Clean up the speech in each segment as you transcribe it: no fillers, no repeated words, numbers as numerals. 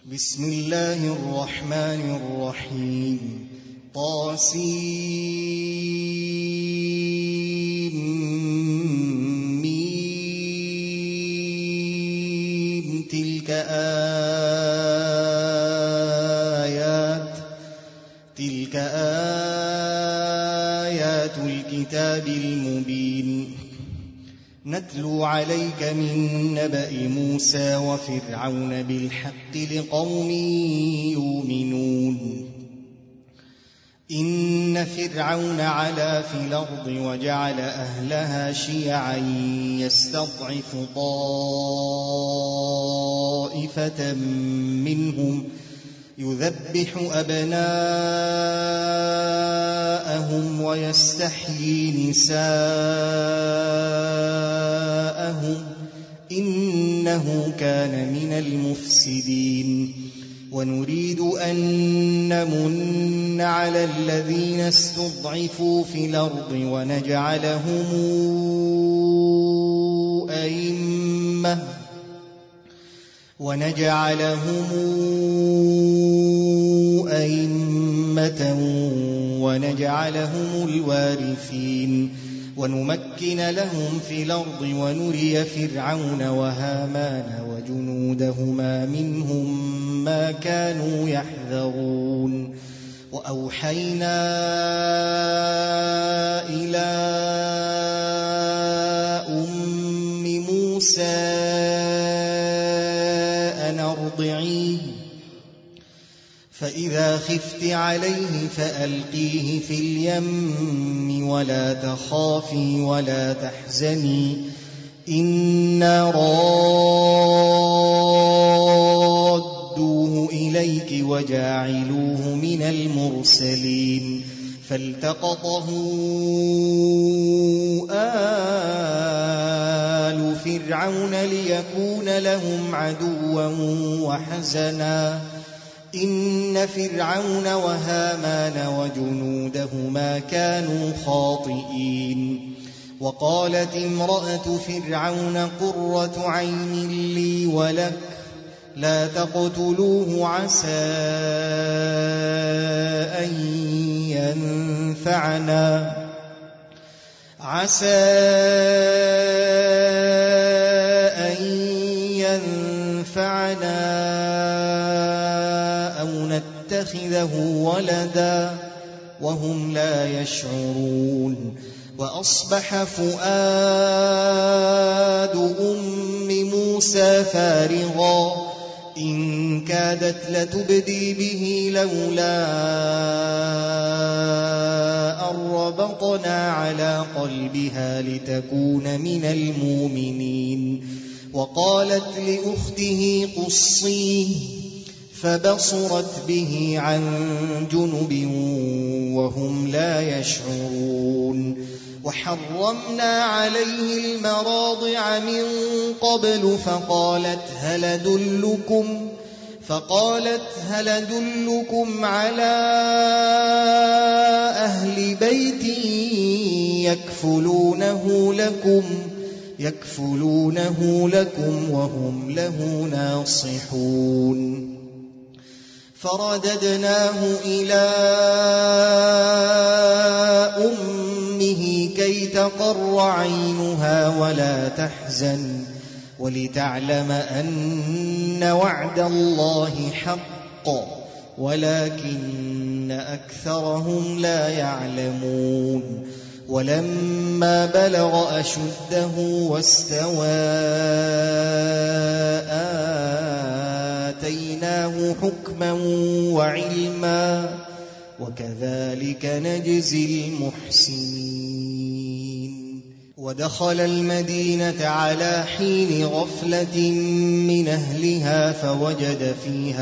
بسم الله الرحمن الرحيم طاسيم تلك آيات الكتاب المبين نتلو عليك من نبأ موسى وفرعون بالحق لقوم يؤمنون إن فرعون علا في الأرض وجعل أهلها شيعا يستضعف طائفة منهم يذبح أبناءهم ويستحيي نساءهم إنه كان من المفسدين ونريد أن نمن على الذين استضعفوا في الأرض ونجعلهم أئمة ونجعلهم الوارثين ونمكن لهم في الأرض ونري فرعون وهامان وجنودهما منهم ما كانوا يحذرون وأوحينا إلى أم موسى أن أرضعيه فإذا خفت عليه فألقيه في اليم ولا تخافي ولا تحزني إنا رادوه إليك وجاعلوه من المرسلين فالتقطه آل فرعون ليكون لهم عدوا وحزنا إن فرعون وهامان وجنودهما كانوا خاطئين وقالت امرأة فرعون قرة عين لي ولك لا تقتلوه عسى أن ينفعنا أو نتخذه ولدا وهم لا يشعرون وأصبح فؤاد أم موسى فارغا إن كادت لتبدي به لولا أن ربطنا على قلبها لتكون من المؤمنين وقالت لأخته قصيه فبصرت به عن جنب وهم لا يشعرون وحرمنا عليه المراضع من قبل فقالت هل أدلكم على أهل بيت يكفلونه لكم وهم له ناصحون فرددناه إلى أمه كي تقر عينها ولا تحزن ولتعلم أن وعد الله حق ولكن أكثرهم لا يعلمون ولما بلغ أشده واستوى آتيناه حكما وعلما وكذلك نجزي المحسنين ودخل المدينة على حين غفلة من أهلها فوجد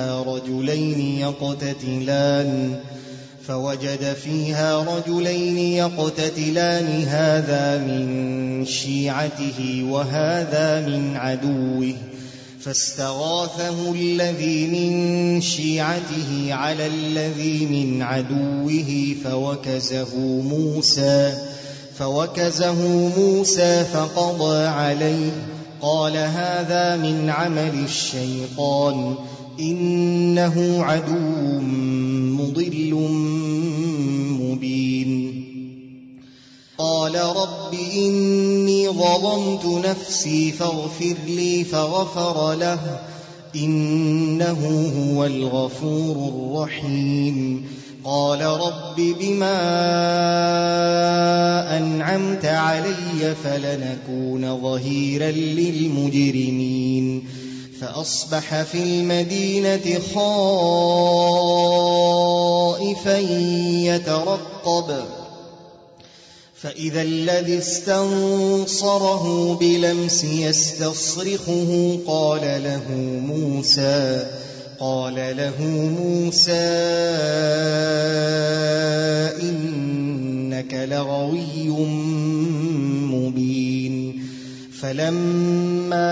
فيها رجلين يقتتلان هذا من شيعته وهذا من عدوه فاستغاثه الذي من شيعته على الذي من عدوه فوكزه موسى فقضى عليه قال هذا من عمل الشيطان إن إنه عدو مضل مبين. قال رب إني ظلمت نفسي فاغفر لي فغفر له إنه هو الغفور الرحيم. قال رب بما أنعمت علي فلنكون ظهيرا للمجرمين. فأصبح في المدينة خائفا يترقب فإذا الذي استنصره بلمس يستصرخه قال له موسى إنك لغوي مبين. فلما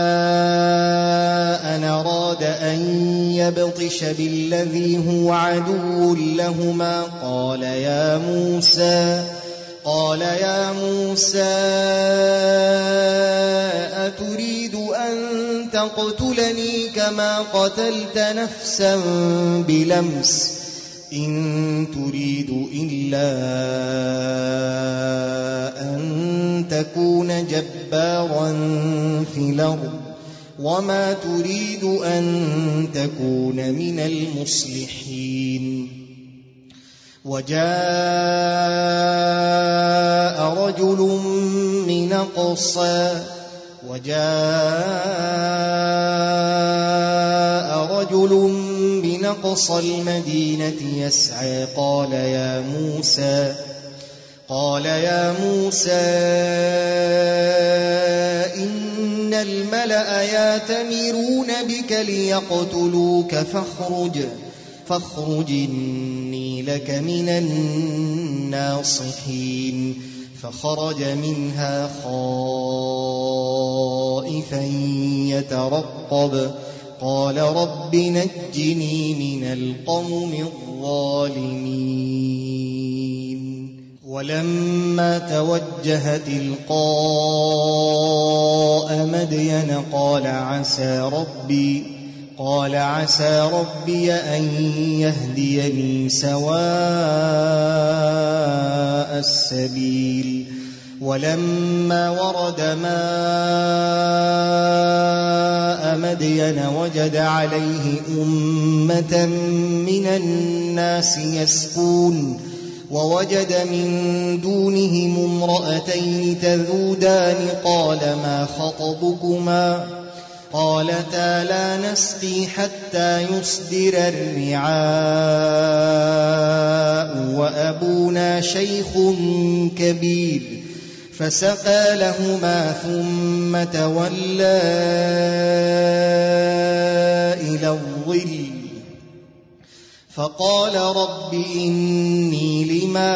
أن أراد أن يبطش بالذي هو عدو لهما قال يا موسى أتريد أن تقتلني كما قتلت نفسا بلمس إن تريد إلا أن تكون جبارا في الأرض وما تريد أن تكون من المصلحين. وجاء رجل من أقصى المدينة يسعى قال يا موسى إن الملأ يأتمرون بك ليقتلوك فاخرج إني لك من الناصحين. فخرج منها خائفا يترقب قال رب نجني من القوم الظالمين. ولما توجه تلقاء مدين قال عسى ربي أن يهديني سواء السبيل. ولما ورد ماء مدين وجد عليه أمة من الناس يسقون ووجد من دونهم امرأتين تذودان قال ما خطبكما قالتا لا نسقي حتى يصدر الرعاء وأبونا شيخ كبير. فسقى لهما ثم تولى إلى الظل فقال رب إني لما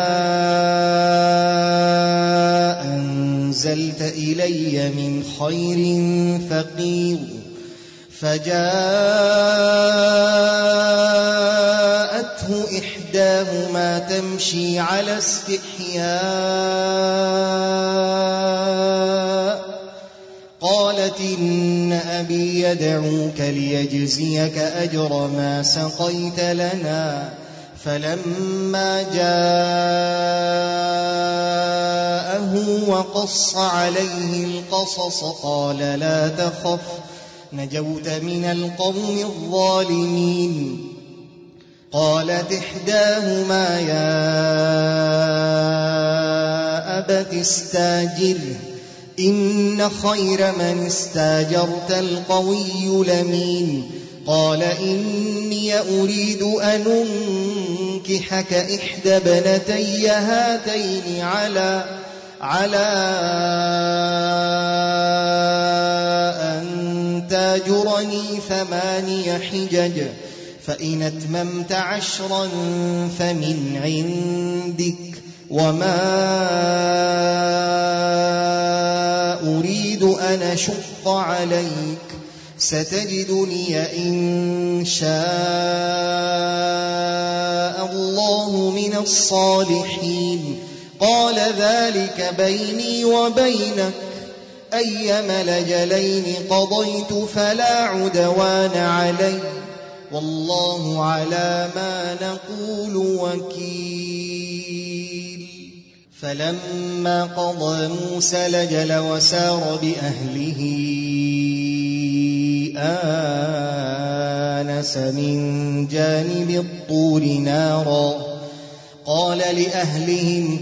أنزلت إلي من خير فقير. فجاءته إحداهما تمشي على استحياء قالت إن أبي يدعوك ليجزيك أجر ما سقيت لنا. فلما جاءه وقص عليه القصص قال لا تخف نجوت من القوم الظالمين. قالت إحداهما يا أبت استاجره إن خير من استاجرت القوي الأمين. قال إني أريد أن أنكحك إحدى ابنتي هاتين على أن تاجرني 8 حجج فإن أتممت 10 فمن عندك وما أريد أن أشق عليك ستجدني إن شاء الله من الصالحين. قال ذلك بيني وبينك أيما الأجلين قضيت فلا عدوان علي والله على ما نقول وكيل. فلما قضى موسى الأجل وسار بأهله آنس من جانب الطور نارا قال لأهلهم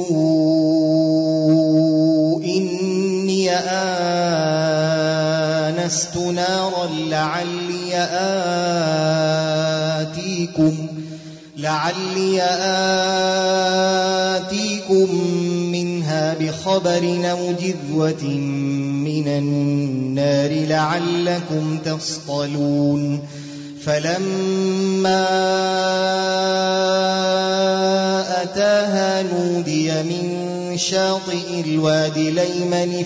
كثوا إني آنست نارا لعلي آتيكم منها بخبر أو جذوة من النار لعلكم تصطلون. فلما أتاها نودي من شاطئ الوادي الأيمن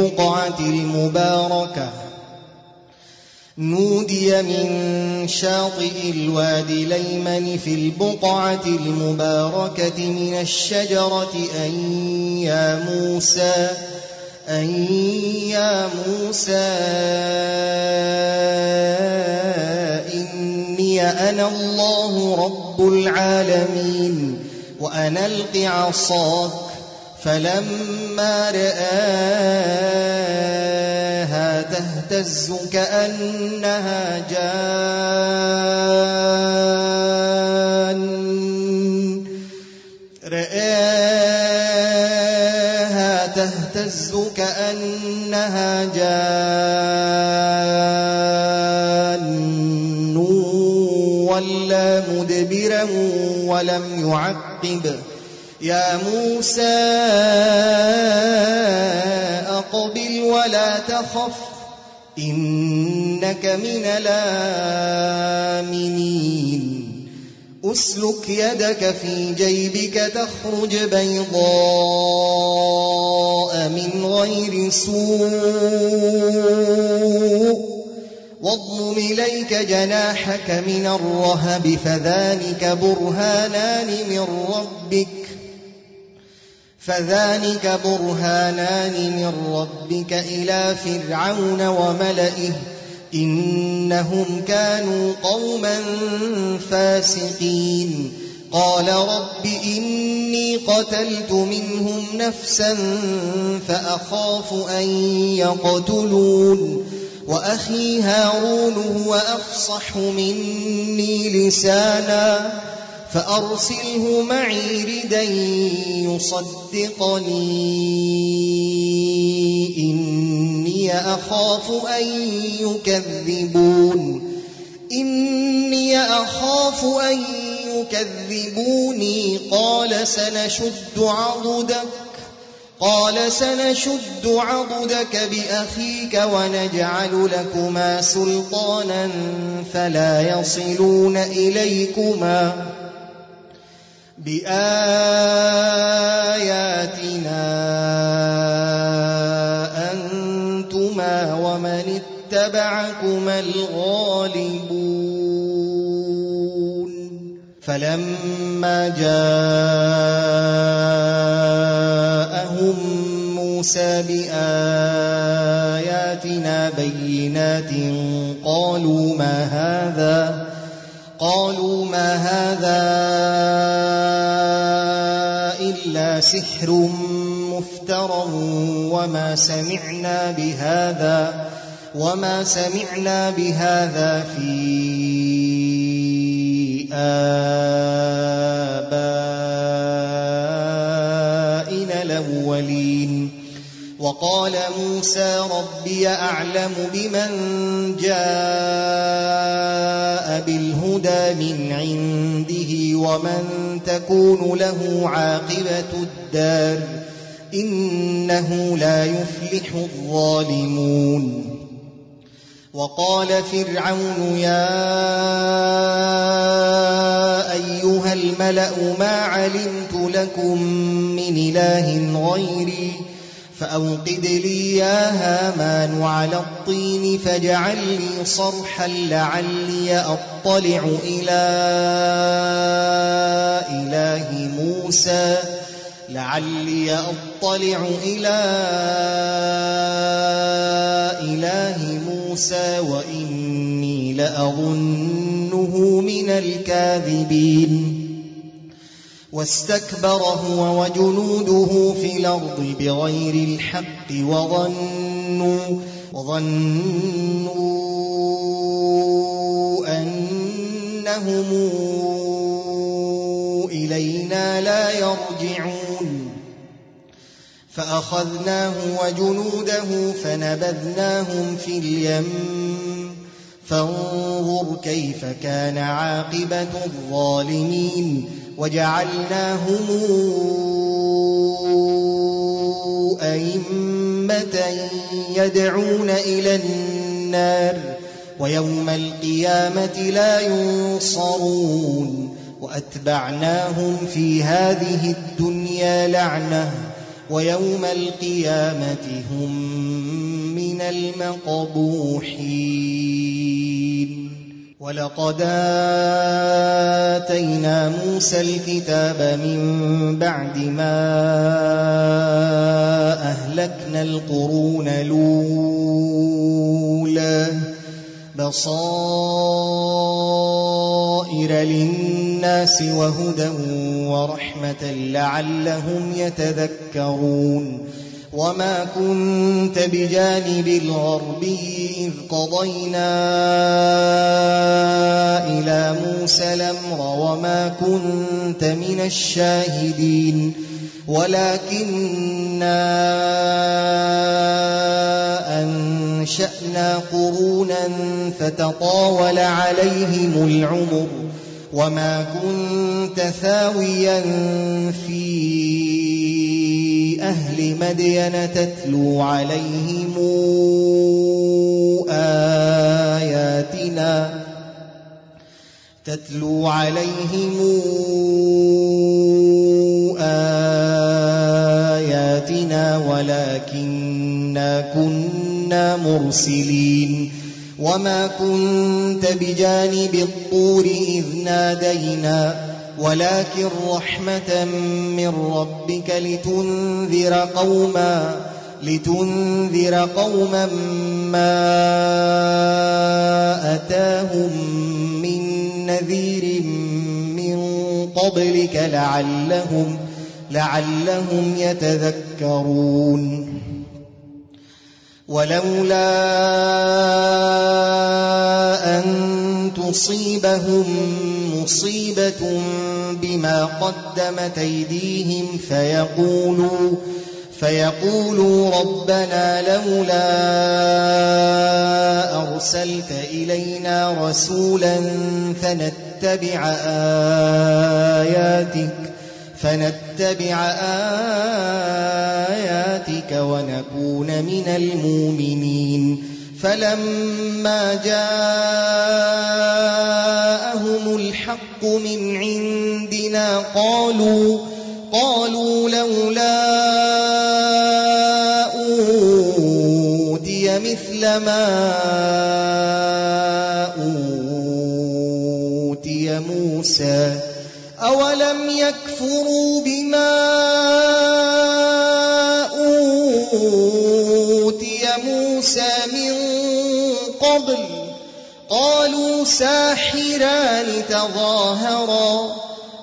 في البقعة المباركة من الشجرة أن يا موسى إني أنا الله رب العالمين وأن ألق عصاك. فلما رآها تهتز كأنها جان ولا مدبرا ولم يعقب. يا موسى أقبل ولا تخف إنك من الآمنين. أسلك يدك في جيبك تخرج بيضاء من غير سوء واضمم إليك جناحك من الرهب فذلك برهانان من ربك إلى فرعون وملئه إنهم كانوا قوما فاسقين. قال رب إني قتلت منهم نفسا فأخاف أن يقتلون وأخي هارون هو أفصح مني لسانا فأرسله معي ردا يصدقني إني أخاف أن يكذبوني. قال سنشد عضدك بأخيك ونجعل لكما سلطانا فلا يصلون إليكما بآياتنا أنتما ومن اتبعكما الغالبون. فلما جاءهم موسى بآياتنا بينات قالوا ما هذا إلا سحر مفترى وما سمعنا بهذا في آبائنا الأولين. وقال موسى ربي أعلم بمن جاء بالهدى من عنده ومن تكون له عاقبة الدار إنه لا يفلح الظالمون. وقال فرعون يا أيها الملأ ما علمت لكم من إله غيري فأوقد لي يا هامان على الطين فاجعل لي صرحا لعلي أطلع إلى إله موسى مُوسَىٰ وَإِنِّي لَأَظُنُّهُ مِنَ الْكَاذِبِينَ واستكبر هو وجنوده في الأرض بغير الحق وظنوا أنهم إلينا لا يرجعون فأخذناه وجنوده فنبذناهم في اليم فانظر كيف كان عاقبة الظالمين وجعلناهم أئمة يدعون إلى النار ويوم القيامة لا ينصرون وأتبعناهم في هذه الدنيا لعنة ويوم القيامة هم من المقبوحين ولقد آتينا موسى الكتاب من بعد ما أهلكنا القرون الأولى بصائر للناس وهدى ورحمة لعلهم يتذكرون وما كنت بجانب الغربي إذ قضينا إلى موسى الأمر وما كنت من الشاهدين ولكننا أنشأنا قرونا فتطاول عليهم العمر وما كنت ثاويا في أهل مدين تتلو عليهم آياتنا ولكننا كنا مرسلين وما كنت بجانب الطور إذ نادينا ولكن رحمة من ربك لتنذر قوما ما أتاهم من نذير من قبلك لعلهم يتذكرون ولولا أن تصيبهم مصيبة بما قدمت أيديهم فيقولوا ربنا لولا أرسلت إلينا رسولا فنتبع آياتك ونكون من المؤمنين فلما جاءهم الحق من عندنا قالوا لولا أوتي مثل ما أوتي موسى أولم يكفروا بما أوتي موسى من قبل قالوا ساحران تظاهرا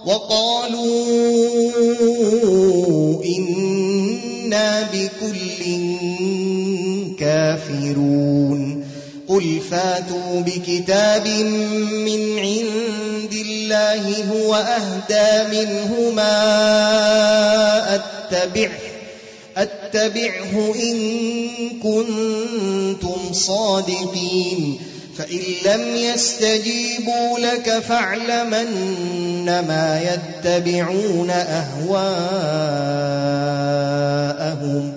وقالوا إنا بكل كافرون قل فاتوا بكتاب من عند الله هو أهدى منهما أتبعه إن كنتم صادقين فإن لم يستجيبوا لك فاعلم أنما يتبعون أهواءهم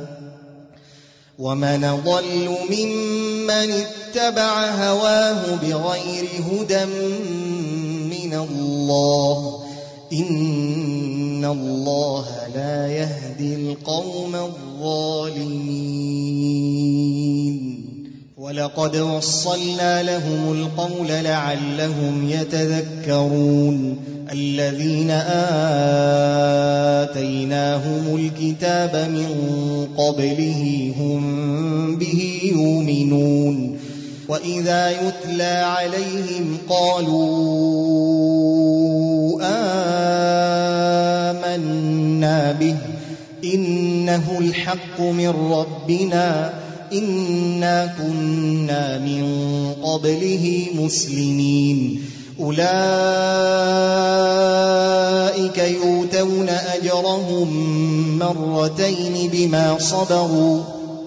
ومن ضل ممن اتبع هواه بغير هدى من الله إن الله لا يهدي القوم الظالمين ولقد وصلنا لهم القول لعلهم يتذكرون الذين آتيناهم الكتاب من قبله هم به يؤمنون وإذا يتلى عليهم قالوا آمنا به إنه الحق من ربنا إنا كنا من قبله مسلمين أولئك يؤتون أجرهم مرتين بما صبروا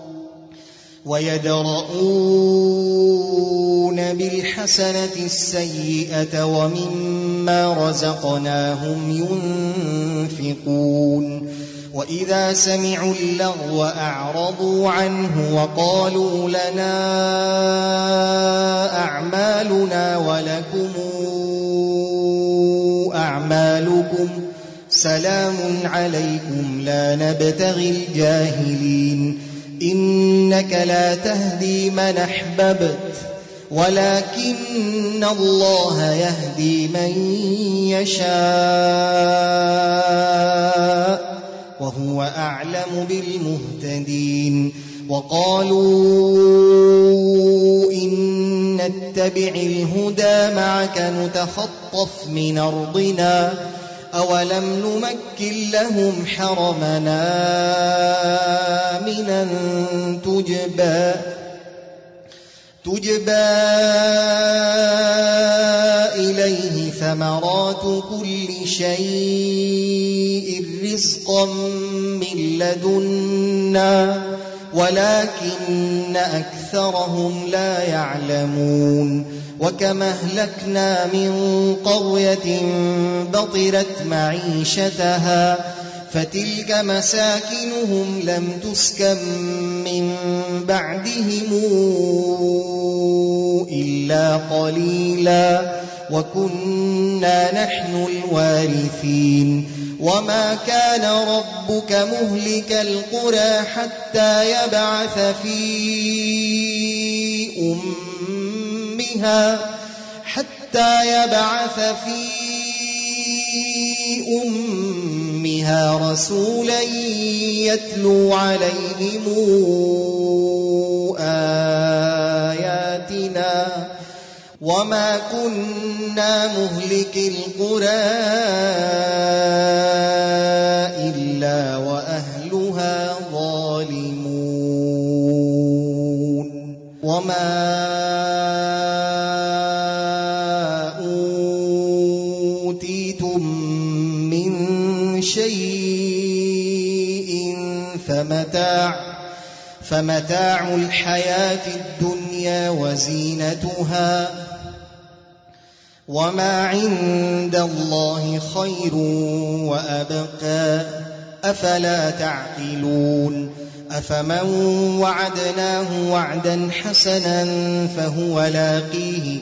ويدرؤون بالحسنة السيئة ومما رزقناهم ينفقون وإذا سمعوا اللغو أعرضوا عنه وقالوا لنا أعمالنا ولكم أعمالكم سلام عليكم لا نبتغي الجاهلين إنك لا تهدي من أحببت ولكن الله يهدي من يشاء وهو أعلم بالمهتدين وقالوا إن نتبع الهدى معك نتخطف من أرضنا أولم نمكن لهم حرمنا آمنا تجبى إليه ثمرات كل شيء رزقا من لدنا ولكن أكثرهم لا يعلمون وكما أهلكنا من قرية بطرت معيشتها فتلك مساكنهم لم تسكن من بعدهم إلا قليلا وكنا نحن الوارثين وما كان ربك مهلك القرى حتى يبعث في أمها رسولا يتلو عليهم آياتنا وما كنا مهلك القرى إلا وأهلها ظالمون وما أوتيتم من شيء فمتاع الحياة الدنيا وزينتها وما عند الله خير وأبقى أفلا تعقلون أفمن وعدناه وعدا حسنا فهو لاقيه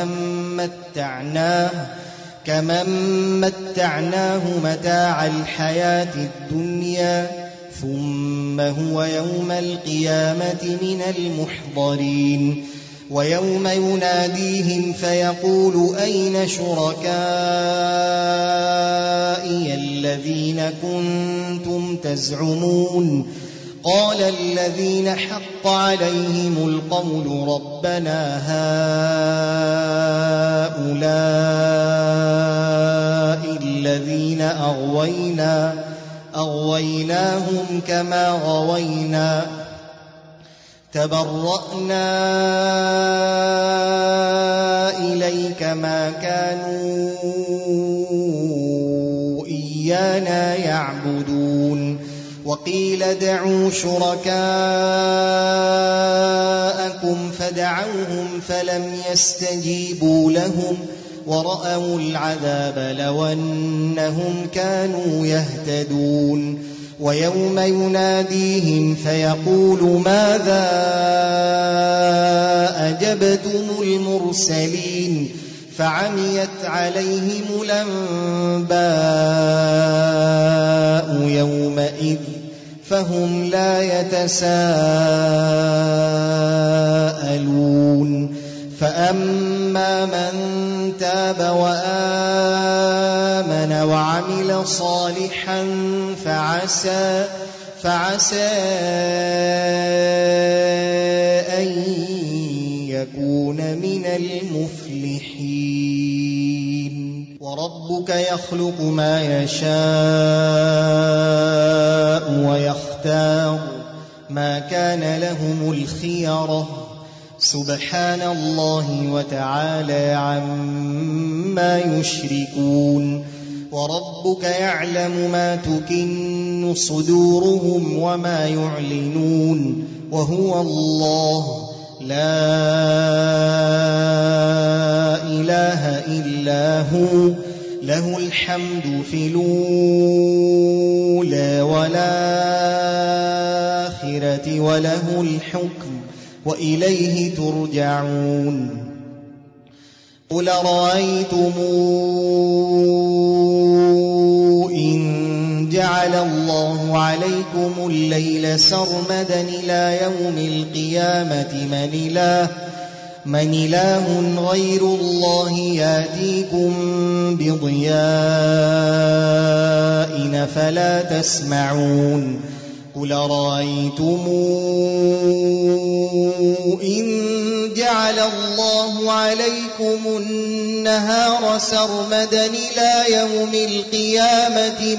كمن متعناه متاع الحياة الدنيا ثم هو يوم القيامة من المحضرين ويوم يناديهم فيقول أين شركائي الذين كنتم تزعمون قال الذين حق عليهم القول ربنا هؤلاء الذين أغويناهم كما غوينا تبرأنا إليك ما كانوا إيانا يعبدون وقيل ادعوا شركاءكم فدعوهم فلم يستجيبوا لهم ورأوا العذاب لو أنهم كانوا يهتدون ويوم يناديهم فيقول ماذا أجبتم المرسلين فعميت عليهم الأنباء يومئذ فهم لا يتساءلون فأما من تاب وآمن وعمل صالحا فعسى أن لتكون من المفلحين وربك يخلق ما يشاء ويختار ما كان لهم الخيرة سبحان الله وتعالى عما يشركون وربك يعلم ما تكن صدورهم وما يعلنون وهو الله لا إله إلا هو له الحمد في الأولى والآخرة وله الحكم وإليه ترجعون قل رأيتم إن جعل الله عليكم الليل سرمدا إلى يوم القيامة من إله غير الله يأتيكم بضياء فلا تسمعون قل رأيتم إن جعل الله عليكم النهار سرمدا إلى يوم القيامة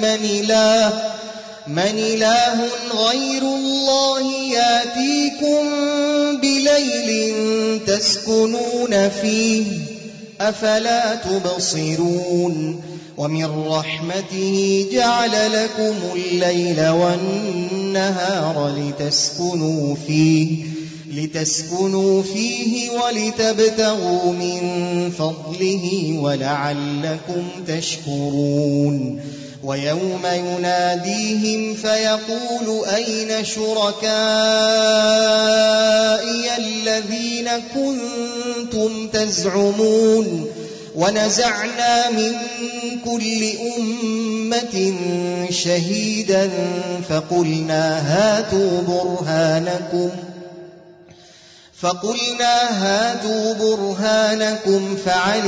من إله غير الله يأتيكم بليل تسكنون فيه أفلا تبصرون ومن رحمته جعل لكم الليل والنهار لتسكنوا فيه ولتبتغوا من فضله ولعلكم تشكرون ويوم يناديهم فيقول أين شركائي الذين كنتم تزعمون ونزعنا من كل أمة شهيدا فقلنا هاتوا برهانكم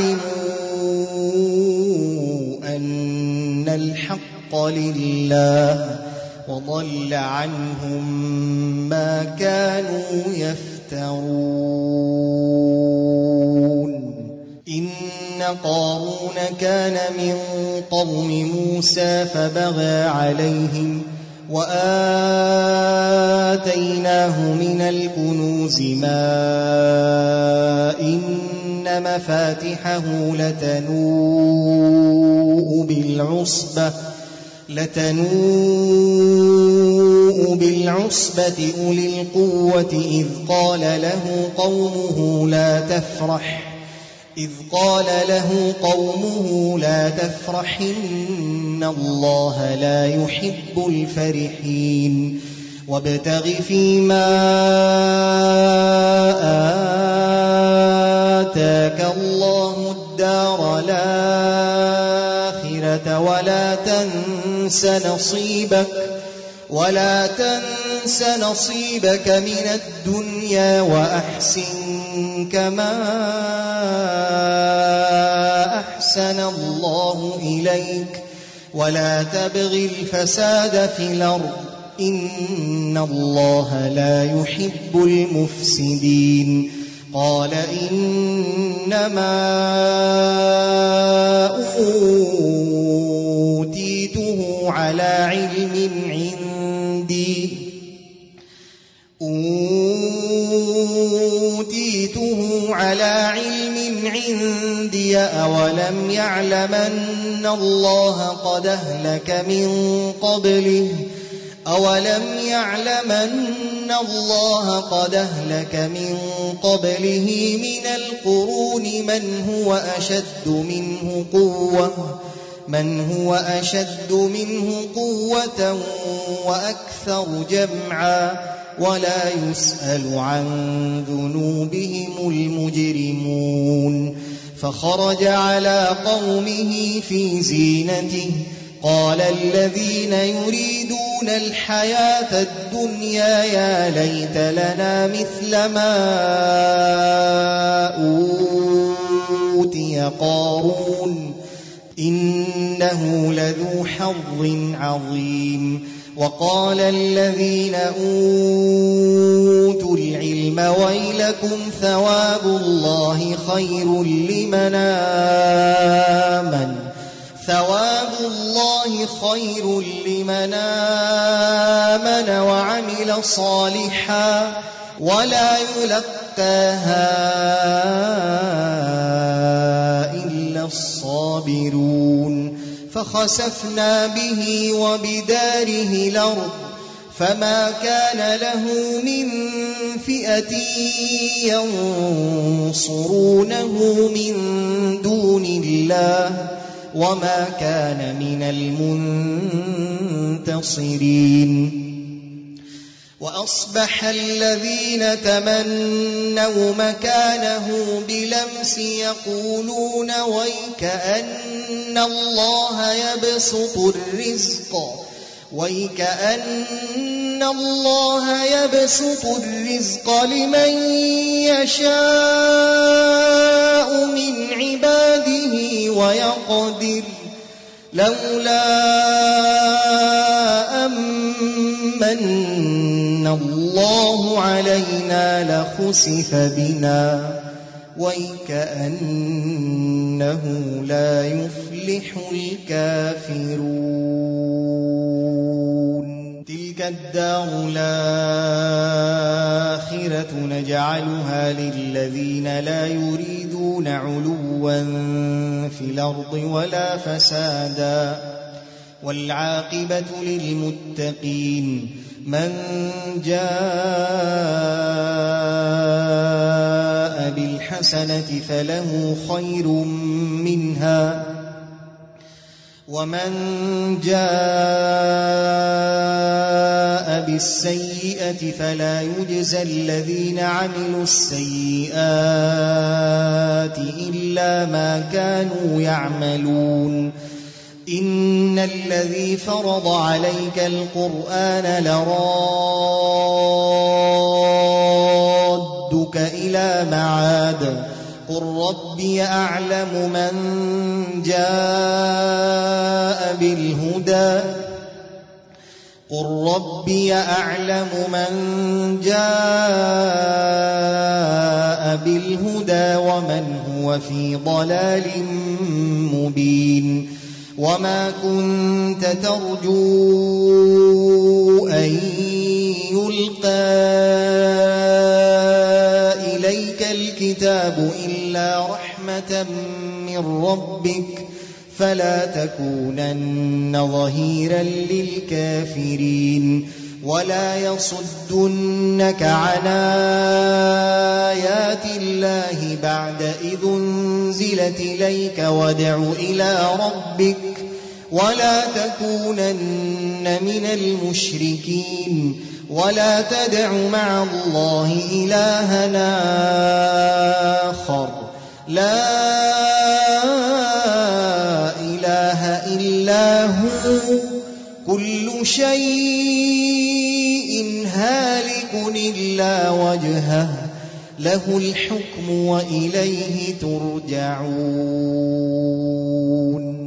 فعلموا أن الحق لله وضل عنهم ما كانوا يفترون إن قارون كان من قوم موسى فبغى عليهم وآتيناه من الكنوز ما إن مفاتحه لتنوء بالعصبة أولي القوة إذ قال له قومه لا تفرح إن الله لا يحب الفرحين وابتغ فيما آتاك الله الدار الآخرة ولا تنس نصيبك من الدنيا وأحسن كما أحسن الله إليك ولا تبغ الفساد في الأرض إن الله لا يحب المفسدين قال إنما أوتيته على علم عندي أولم يعلم أن الله قد أهلك من قبله من القرون من هو أشد منه قوة وأكثر جمعا ولا يسأل عن ذنوبهم المجرمون فخرج على قومه في زينته قال الذين يريدون الحياة الدنيا يا ليت لنا مثل ما أوتي قارون إنه لذو حظ عظيم وقال الذين أوتوا العلم ويلكم ثواب الله خير لمن آمن وعمل صالحا ولا يلقاها إلا الصابرون فخسفنا به وبداره الأرض فما كان له من فئة ينصرونه من دون الله وما كان من المنتصرين. وأصبح الذين تمنوا مكانه بلمس يقولون ويكأن الله يبسط الرزق لمن يشاء من عباده ويقدر لولا أمن الله علينا لخسف بنا ويكأنه لا يفلح الكافرون. تلك الدار الآخرة نجعلها للذين لا يريدون علوا في الأرض ولا فسادا والعاقبة للمتقين. من جاء بالحسنة فله خير منها ومن جاء بالسيئة فلا يجزى الذين عملوا السيئات إلا ما كانوا يعملون. إن الذي فرض عليك القرآن لرادك إلى معاد قل ربي أعلم من جاء بالهدى ومن هو في ضلال مبين. وما كنت ترجو أن يلقى إليك الكتاب إلا رحمة من ربك فلا تكونن ظهيرا للكافرين. ولا يصدنك عن آيات الله بعد إذ أنزلت إليك وادع إلى ربك ولا تكونن من المشركين. ولا تدع مع الله إلهنا آخر لا إله إلا هو كل شيء هالك إلا وجهه له الحكم وإليه ترجعون.